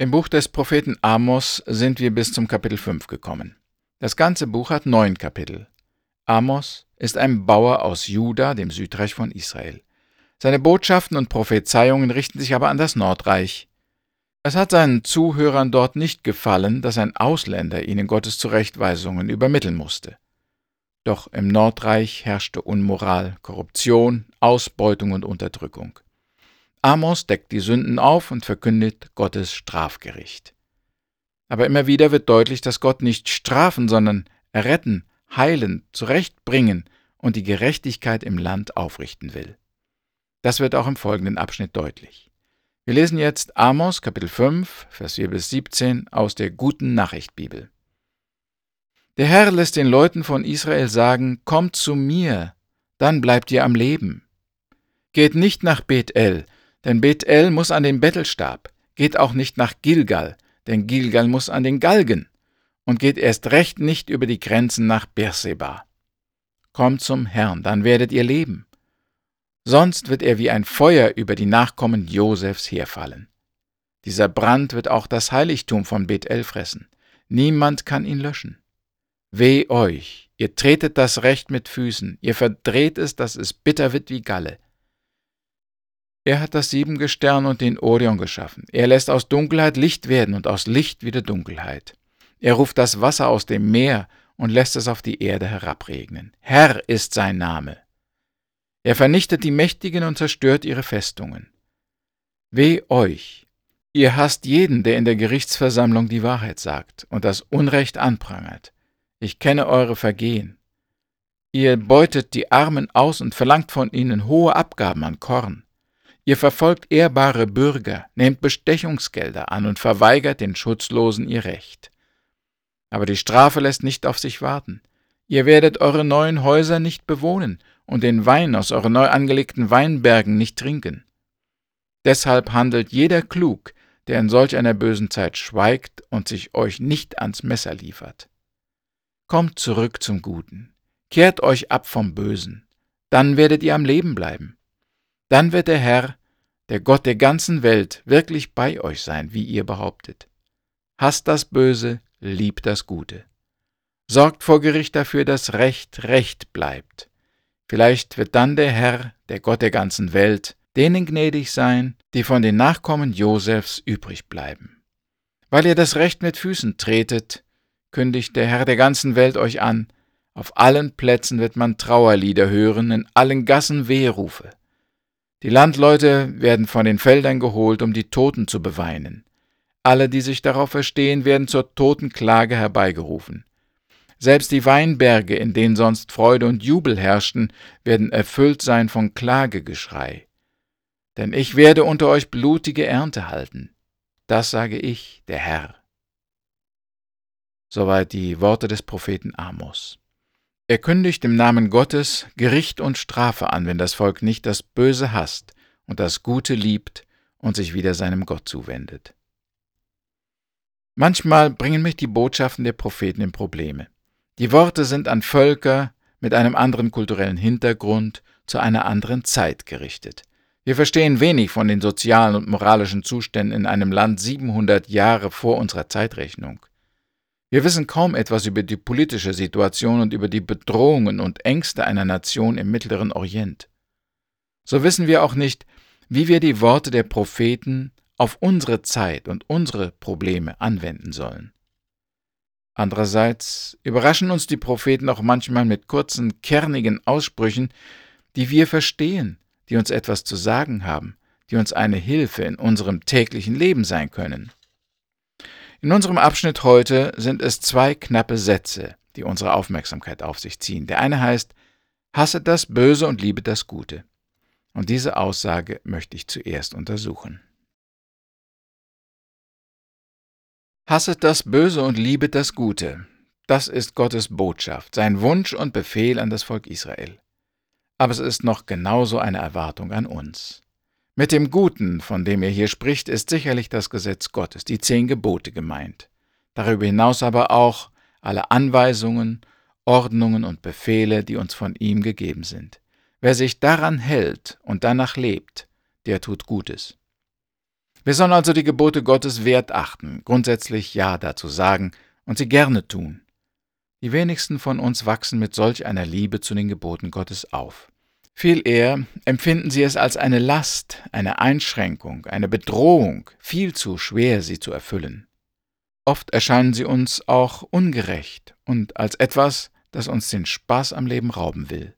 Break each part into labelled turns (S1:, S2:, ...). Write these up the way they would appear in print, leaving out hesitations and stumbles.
S1: Im Buch des Propheten Amos sind wir bis zum Kapitel 5 gekommen. Das ganze Buch hat 9 Kapitel. Amos ist ein Bauer aus Juda, dem Südreich von Israel. Seine Botschaften und Prophezeiungen richten sich aber an das Nordreich. Es hat seinen Zuhörern dort nicht gefallen, dass ein Ausländer ihnen Gottes Zurechtweisungen übermitteln musste. Doch im Nordreich herrschte Unmoral, Korruption, Ausbeutung und Unterdrückung. Amos deckt die Sünden auf und verkündet Gottes Strafgericht. Aber immer wieder wird deutlich, dass Gott nicht strafen, sondern erretten, heilen, zurechtbringen und die Gerechtigkeit im Land aufrichten will. Das wird auch im folgenden Abschnitt deutlich. Wir lesen jetzt Amos, Kapitel 5, Vers 4 bis 17 aus der Guten Nachricht Bibel. Der Herr lässt den Leuten von Israel sagen, kommt zu mir, dann bleibt ihr am Leben. Geht nicht nach Bethel, denn Bethel muss an den Bettelstab. Geht auch nicht nach Gilgal, denn Gilgal muss an den Galgen. Und geht erst recht nicht über die Grenzen nach Beerseba. Kommt zum Herrn, dann werdet ihr leben. Sonst wird er wie ein Feuer über die Nachkommen Josefs herfallen. Dieser Brand wird auch das Heiligtum von Bethel fressen. Niemand kann ihn löschen. Weh euch, ihr tretet das Recht mit Füßen, ihr verdreht es, dass es bitter wird wie Galle. Er hat das Siebengestirn und den Orion geschaffen. Er lässt aus Dunkelheit Licht werden und aus Licht wieder Dunkelheit. Er ruft das Wasser aus dem Meer und lässt es auf die Erde herabregnen. Herr ist sein Name. Er vernichtet die Mächtigen und zerstört ihre Festungen. Weh euch! Ihr hasst jeden, der in der Gerichtsversammlung die Wahrheit sagt und das Unrecht anprangert. Ich kenne eure Vergehen. Ihr beutet die Armen aus und verlangt von ihnen hohe Abgaben an Korn. Ihr verfolgt ehrbare Bürger, nehmt Bestechungsgelder an und verweigert den Schutzlosen ihr Recht. Aber die Strafe lässt nicht auf sich warten. Ihr werdet eure neuen Häuser nicht bewohnen und den Wein aus euren neu angelegten Weinbergen nicht trinken. Deshalb handelt jeder klug, der in solch einer bösen Zeit schweigt und sich euch nicht ans Messer liefert. Kommt zurück zum Guten, kehrt euch ab vom Bösen, dann werdet ihr am Leben bleiben. Dann wird der Herr, der Gott der ganzen Welt, wirklich bei euch sein, wie ihr behauptet. Hasst das Böse, liebt das Gute. Sorgt vor Gericht dafür, dass Recht Recht bleibt. Vielleicht wird dann der Herr, der Gott der ganzen Welt, denen gnädig sein, die von den Nachkommen Josefs übrig bleiben. Weil ihr das Recht mit Füßen tretet, kündigt der Herr der ganzen Welt euch an, auf allen Plätzen wird man Trauerlieder hören, in allen Gassen Weherufe. Die Landleute werden von den Feldern geholt, um die Toten zu beweinen. Alle, die sich darauf verstehen, werden zur Totenklage herbeigerufen. Selbst die Weinberge, in denen sonst Freude und Jubel herrschten, werden erfüllt sein von Klagegeschrei. Denn ich werde unter euch blutige Ernte halten. Das sage ich, der Herr. Soweit die Worte des Propheten Amos. Er kündigt im Namen Gottes Gericht und Strafe an, wenn das Volk nicht das Böse hasst und das Gute liebt und sich wieder seinem Gott zuwendet. Manchmal bringen mich die Botschaften der Propheten in Probleme. Die Worte sind an Völker mit einem anderen kulturellen Hintergrund zu einer anderen Zeit gerichtet. Wir verstehen wenig von den sozialen und moralischen Zuständen in einem Land 700 Jahre vor unserer Zeitrechnung. Wir wissen kaum etwas über die politische Situation und über die Bedrohungen und Ängste einer Nation im Mittleren Orient. So wissen wir auch nicht, wie wir die Worte der Propheten auf unsere Zeit und unsere Probleme anwenden sollen. Andererseits überraschen uns die Propheten auch manchmal mit kurzen, kernigen Aussprüchen, die wir verstehen, die uns etwas zu sagen haben, die uns eine Hilfe in unserem täglichen Leben sein können. In unserem Abschnitt heute sind es 2 knappe Sätze, die unsere Aufmerksamkeit auf sich ziehen. Der eine heißt, hasset das Böse und liebet das Gute. Und diese Aussage möchte ich zuerst untersuchen. Hasset das Böse und liebet das Gute. Das ist Gottes Botschaft, sein Wunsch und Befehl an das Volk Israel. Aber es ist noch genauso eine Erwartung an uns. Mit dem Guten, von dem er hier spricht, ist sicherlich das Gesetz Gottes, die 10 Gebote gemeint. Darüber hinaus aber auch alle Anweisungen, Ordnungen und Befehle, die uns von ihm gegeben sind. Wer sich daran hält und danach lebt, der tut Gutes. Wir sollen also die Gebote Gottes wert achten, grundsätzlich Ja dazu sagen und sie gerne tun. Die wenigsten von uns wachsen mit solch einer Liebe zu den Geboten Gottes auf. Viel eher empfinden sie es als eine Last, eine Einschränkung, eine Bedrohung, viel zu schwer, sie zu erfüllen. Oft erscheinen sie uns auch ungerecht und als etwas, das uns den Spaß am Leben rauben will.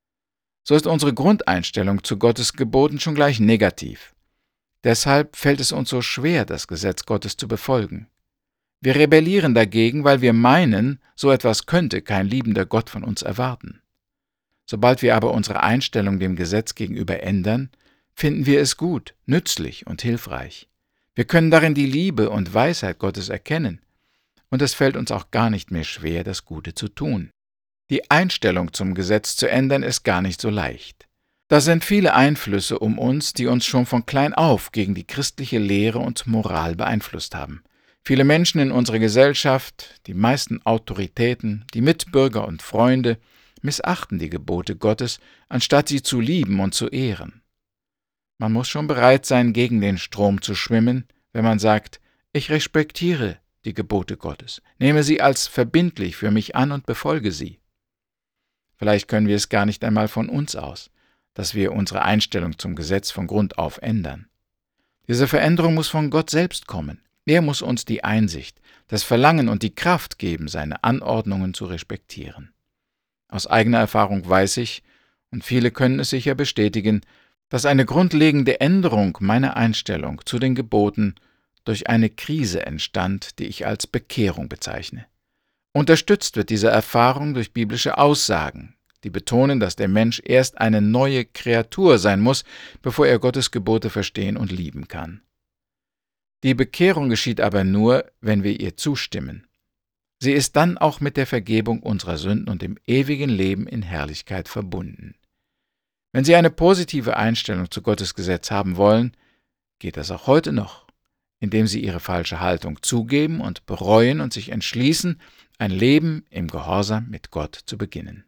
S1: So ist unsere Grundeinstellung zu Gottes Geboten schon gleich negativ. Deshalb fällt es uns so schwer, das Gesetz Gottes zu befolgen. Wir rebellieren dagegen, weil wir meinen, so etwas könnte kein liebender Gott von uns erwarten. Sobald wir aber unsere Einstellung dem Gesetz gegenüber ändern, finden wir es gut, nützlich und hilfreich. Wir können darin die Liebe und Weisheit Gottes erkennen, und es fällt uns auch gar nicht mehr schwer, das Gute zu tun. Die Einstellung zum Gesetz zu ändern ist gar nicht so leicht. Da sind viele Einflüsse um uns, die uns schon von klein auf gegen die christliche Lehre und Moral beeinflusst haben. Viele Menschen in unserer Gesellschaft, die meisten Autoritäten, die Mitbürger und Freunde missachten die Gebote Gottes, anstatt sie zu lieben und zu ehren. Man muss schon bereit sein, gegen den Strom zu schwimmen, wenn man sagt, ich respektiere die Gebote Gottes, nehme sie als verbindlich für mich an und befolge sie. Vielleicht können wir es gar nicht einmal von uns aus, dass wir unsere Einstellung zum Gesetz von Grund auf ändern. Diese Veränderung muss von Gott selbst kommen. Er muss uns die Einsicht, das Verlangen und die Kraft geben, seine Anordnungen zu respektieren. Aus eigener Erfahrung weiß ich, und viele können es sicher bestätigen, dass eine grundlegende Änderung meiner Einstellung zu den Geboten durch eine Krise entstand, die ich als Bekehrung bezeichne. Unterstützt wird diese Erfahrung durch biblische Aussagen, die betonen, dass der Mensch erst eine neue Kreatur sein muss, bevor er Gottes Gebote verstehen und lieben kann. Die Bekehrung geschieht aber nur, wenn wir ihr zustimmen. Sie ist dann auch mit der Vergebung unserer Sünden und dem ewigen Leben in Herrlichkeit verbunden. Wenn Sie eine positive Einstellung zu Gottes Gesetz haben wollen, geht das auch heute noch, indem Sie Ihre falsche Haltung zugeben und bereuen und sich entschließen, ein Leben im Gehorsam mit Gott zu beginnen.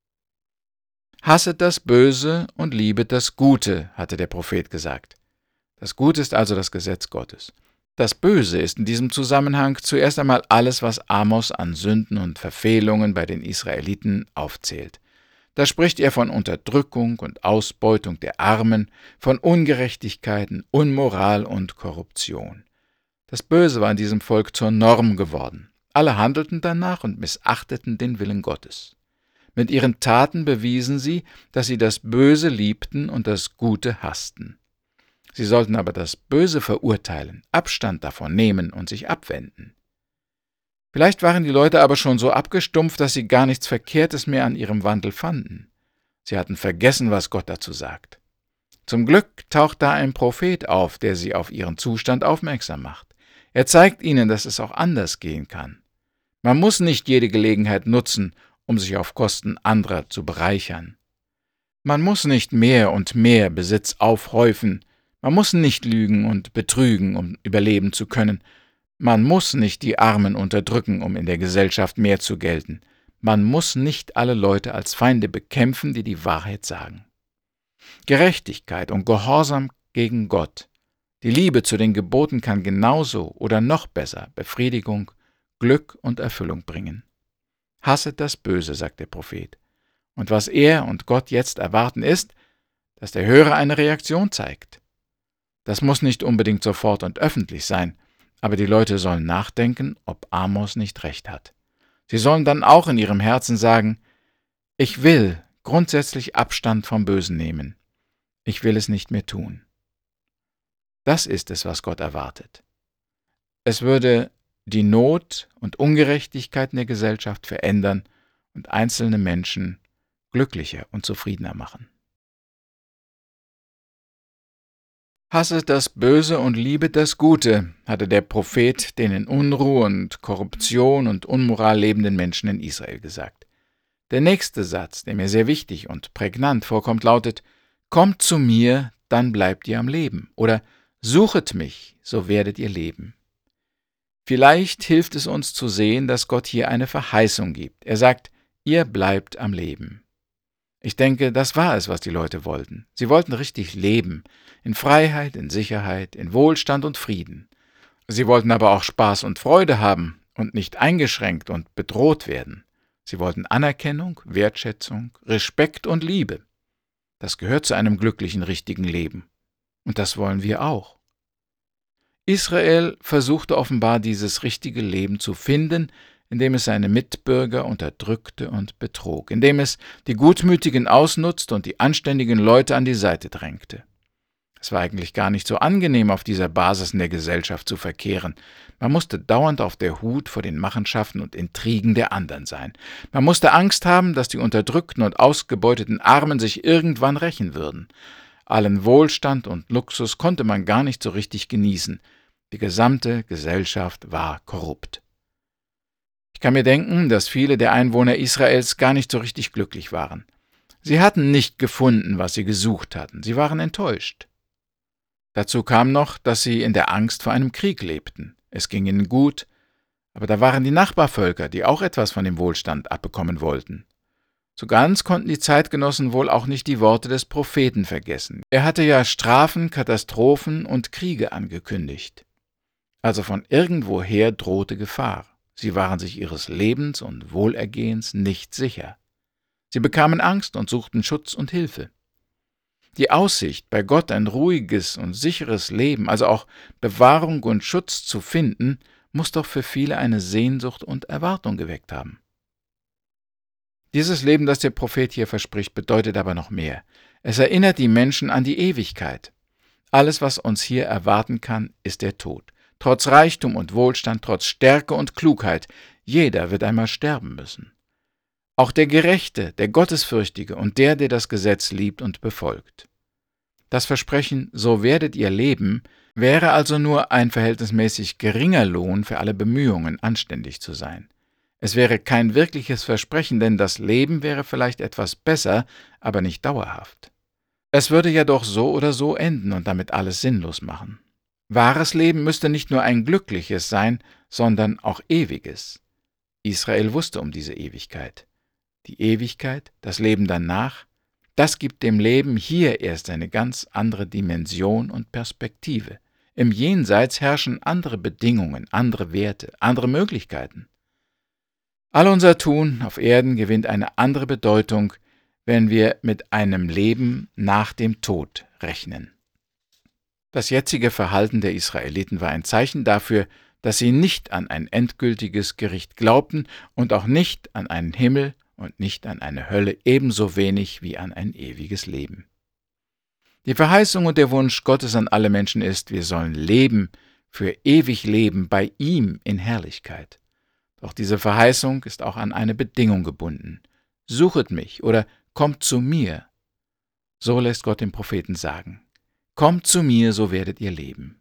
S1: Hasset das Böse und liebet das Gute, hatte der Prophet gesagt. Das Gute ist also das Gesetz Gottes. Das Böse ist in diesem Zusammenhang zuerst einmal alles, was Amos an Sünden und Verfehlungen bei den Israeliten aufzählt. Da spricht er von Unterdrückung und Ausbeutung der Armen, von Ungerechtigkeiten, Unmoral und Korruption. Das Böse war in diesem Volk zur Norm geworden. Alle handelten danach und missachteten den Willen Gottes. Mit ihren Taten bewiesen sie, dass sie das Böse liebten und das Gute hassten. Sie sollten aber das Böse verurteilen, Abstand davon nehmen und sich abwenden. Vielleicht waren die Leute aber schon so abgestumpft, dass sie gar nichts Verkehrtes mehr an ihrem Wandel fanden. Sie hatten vergessen, was Gott dazu sagt. Zum Glück taucht da ein Prophet auf, der sie auf ihren Zustand aufmerksam macht. Er zeigt ihnen, dass es auch anders gehen kann. Man muss nicht jede Gelegenheit nutzen, um sich auf Kosten anderer zu bereichern. Man muss nicht mehr und mehr Besitz aufhäufen. Man muss nicht lügen und betrügen, um überleben zu können. Man muss nicht die Armen unterdrücken, um in der Gesellschaft mehr zu gelten. Man muss nicht alle Leute als Feinde bekämpfen, die die Wahrheit sagen. Gerechtigkeit und Gehorsam gegen Gott, die Liebe zu den Geboten kann genauso oder noch besser Befriedigung, Glück und Erfüllung bringen. Hasset das Böse, sagt der Prophet. Und was er und Gott jetzt erwarten ist, dass der Hörer eine Reaktion zeigt. Das muss nicht unbedingt sofort und öffentlich sein, aber die Leute sollen nachdenken, ob Amos nicht recht hat. Sie sollen dann auch in ihrem Herzen sagen, ich will grundsätzlich Abstand vom Bösen nehmen. Ich will es nicht mehr tun. Das ist es, was Gott erwartet. Es würde die Not und Ungerechtigkeit in der Gesellschaft verändern und einzelne Menschen glücklicher und zufriedener machen. Hasset das Böse und liebet das Gute, hatte der Prophet den in Unruhe und Korruption und Unmoral lebenden Menschen in Israel gesagt. Der nächste Satz, der mir sehr wichtig und prägnant vorkommt, lautet, kommt zu mir, dann bleibt ihr am Leben, oder suchet mich, so werdet ihr leben. Vielleicht hilft es uns zu sehen, dass Gott hier eine Verheißung gibt. Er sagt, ihr bleibt am Leben. Ich denke, das war es, was die Leute wollten. Sie wollten richtig leben, in Freiheit, in Sicherheit, in Wohlstand und Frieden. Sie wollten aber auch Spaß und Freude haben und nicht eingeschränkt und bedroht werden. Sie wollten Anerkennung, Wertschätzung, Respekt und Liebe. Das gehört zu einem glücklichen, richtigen Leben. Und das wollen wir auch. Israel versuchte offenbar dieses richtige Leben zu finden, indem es seine Mitbürger unterdrückte und betrog, indem es die Gutmütigen ausnutzt und die anständigen Leute an die Seite drängte. Es war eigentlich gar nicht so angenehm, auf dieser Basis in der Gesellschaft zu verkehren. Man musste dauernd auf der Hut vor den Machenschaften und Intrigen der anderen sein. Man musste Angst haben, dass die unterdrückten und ausgebeuteten Armen sich irgendwann rächen würden. Allen Wohlstand und Luxus konnte man gar nicht so richtig genießen. Die gesamte Gesellschaft war korrupt. Ich kann mir denken, dass viele der Einwohner Israels gar nicht so richtig glücklich waren. Sie hatten nicht gefunden, was sie gesucht hatten. Sie waren enttäuscht. Dazu kam noch, dass sie in der Angst vor einem Krieg lebten. Es ging ihnen gut, aber da waren die Nachbarvölker, die auch etwas von dem Wohlstand abbekommen wollten. So ganz konnten die Zeitgenossen wohl auch nicht die Worte des Propheten vergessen. Er hatte ja Strafen, Katastrophen und Kriege angekündigt. Also von irgendwoher drohte Gefahr. Sie waren sich ihres Lebens und Wohlergehens nicht sicher. Sie bekamen Angst und suchten Schutz und Hilfe. Die Aussicht, bei Gott ein ruhiges und sicheres Leben, also auch Bewahrung und Schutz zu finden, muss doch für viele eine Sehnsucht und Erwartung geweckt haben. Dieses Leben, das der Prophet hier verspricht, bedeutet aber noch mehr. Es erinnert die Menschen an die Ewigkeit. Alles, was uns hier erwarten kann, ist der Tod. Trotz Reichtum und Wohlstand, trotz Stärke und Klugheit, jeder wird einmal sterben müssen. Auch der Gerechte, der Gottesfürchtige und der das Gesetz liebt und befolgt. Das Versprechen, so werdet ihr leben, wäre also nur ein verhältnismäßig geringer Lohn für alle Bemühungen, anständig zu sein. Es wäre kein wirkliches Versprechen, denn das Leben wäre vielleicht etwas besser, aber nicht dauerhaft. Es würde ja doch so oder so enden und damit alles sinnlos machen. Wahres Leben müsste nicht nur ein glückliches sein, sondern auch ewiges. Israel wusste um diese Ewigkeit. Die Ewigkeit, das Leben danach, das gibt dem Leben hier erst eine ganz andere Dimension und Perspektive. Im Jenseits herrschen andere Bedingungen, andere Werte, andere Möglichkeiten. All unser Tun auf Erden gewinnt eine andere Bedeutung, wenn wir mit einem Leben nach dem Tod rechnen. Das jetzige Verhalten der Israeliten war ein Zeichen dafür, dass sie nicht an ein endgültiges Gericht glaubten und auch nicht an einen Himmel und nicht an eine Hölle, ebenso wenig wie an ein ewiges Leben. Die Verheißung und der Wunsch Gottes an alle Menschen ist, wir sollen leben, für ewig leben, bei ihm in Herrlichkeit. Doch diese Verheißung ist auch an eine Bedingung gebunden. Suchet mich oder kommt zu mir. So lässt Gott den Propheten sagen. Kommt zu mir, so werdet ihr leben.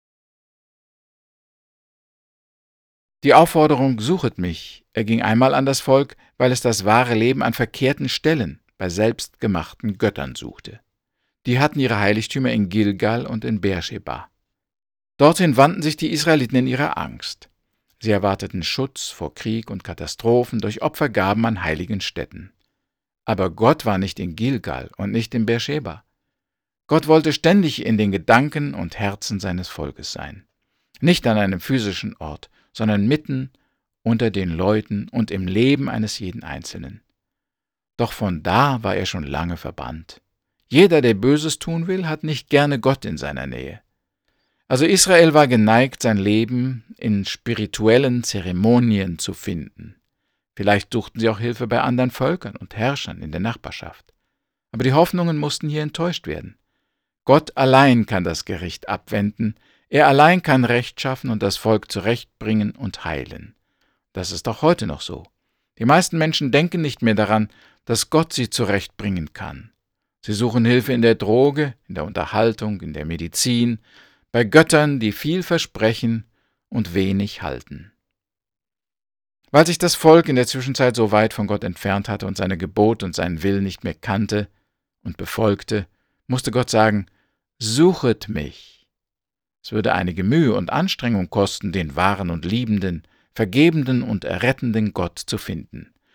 S1: Die Aufforderung, suchet mich, erging einmal an das Volk, weil es das wahre Leben an verkehrten Stellen, bei selbstgemachten Göttern suchte. Die hatten ihre Heiligtümer in Gilgal und in Beersheba. Dorthin wandten sich die Israeliten in ihrer Angst. Sie erwarteten Schutz vor Krieg und Katastrophen durch Opfergaben an heiligen Stätten. Aber Gott war nicht in Gilgal und nicht in Beersheba. Gott wollte ständig in den Gedanken und Herzen seines Volkes sein. Nicht an einem physischen Ort, sondern mitten unter den Leuten und im Leben eines jeden Einzelnen. Doch von da war er schon lange verbannt. Jeder, der Böses tun will, hat nicht gerne Gott in seiner Nähe. Also Israel war geneigt, sein Leben in spirituellen Zeremonien zu finden. Vielleicht suchten sie auch Hilfe bei anderen Völkern und Herrschern in der Nachbarschaft. Aber die Hoffnungen mussten hier enttäuscht werden. Gott allein kann das Gericht abwenden, er allein kann Recht schaffen und das Volk zurechtbringen und heilen. Das ist auch heute noch so. Die meisten Menschen denken nicht mehr daran, dass Gott sie zurechtbringen kann. Sie suchen Hilfe in der Droge, in der Unterhaltung, in der Medizin, bei Göttern, die viel versprechen und wenig halten. Weil sich das Volk in der Zwischenzeit so weit von Gott entfernt hatte und seine Gebote und seinen Willen nicht mehr kannte und befolgte, musste Gott sagen, suchet mich. Es würde einige Mühe und Anstrengung kosten, den wahren und liebenden, vergebenden und errettenden Gott zu finden.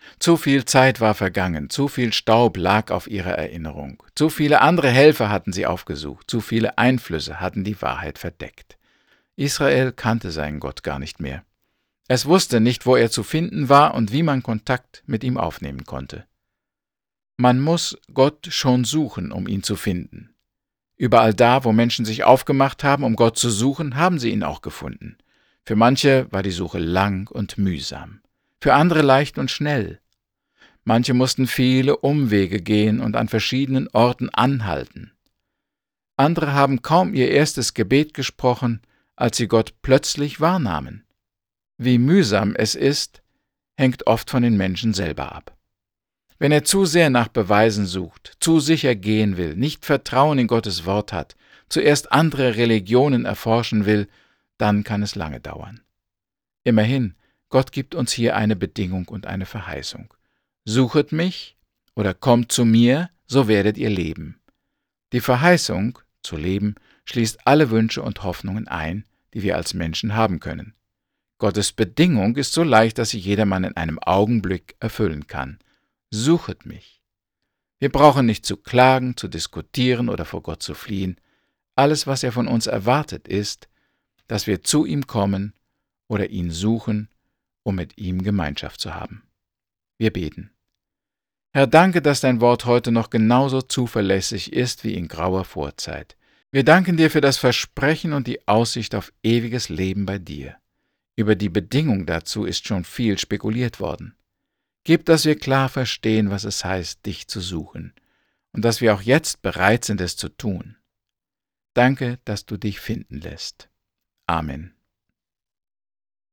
S1: Zu viel Zeit war vergangen, zu viel Staub lag auf ihrer Erinnerung, zu viele andere Helfer hatten sie aufgesucht, zu viele Einflüsse hatten die Wahrheit verdeckt. Israel kannte seinen Gott gar nicht mehr. Es wusste nicht, wo er zu finden war und wie man Kontakt mit ihm aufnehmen konnte. Man muss Gott schon suchen, um ihn zu finden. Überall da, wo Menschen sich aufgemacht haben, um Gott zu suchen, haben sie ihn auch gefunden. Für manche war die Suche lang und mühsam, für andere leicht und schnell. Manche mussten viele Umwege gehen und an verschiedenen Orten anhalten. Andere haben kaum ihr erstes Gebet gesprochen, als sie Gott plötzlich wahrnahmen. Wie mühsam es ist, hängt oft von den Menschen selber ab. Wenn er zu sehr nach Beweisen sucht, zu sicher gehen will, nicht Vertrauen in Gottes Wort hat, zuerst andere Religionen erforschen will, dann kann es lange dauern. Immerhin, Gott gibt uns hier eine Bedingung und eine Verheißung. Suchet mich oder kommt zu mir, so werdet ihr leben. Die Verheißung, zu leben, schließt alle Wünsche und Hoffnungen ein, die wir als Menschen haben können. Gottes Bedingung ist so leicht, dass sie jedermann in einem Augenblick erfüllen kann. Suchet mich. Wir brauchen nicht zu klagen, zu diskutieren oder vor Gott zu fliehen. Alles, was er von uns erwartet, ist, dass wir zu ihm kommen oder ihn suchen, um mit ihm Gemeinschaft zu haben. Wir beten. Herr, danke, dass dein Wort heute noch genauso zuverlässig ist wie in grauer Vorzeit. Wir danken dir für das Versprechen und die Aussicht auf ewiges Leben bei dir. Über die Bedingung dazu ist schon viel spekuliert worden. Gib, dass wir klar verstehen, was es heißt, dich zu suchen, und dass wir auch jetzt bereit sind, es zu tun. Danke, dass du dich finden lässt. Amen.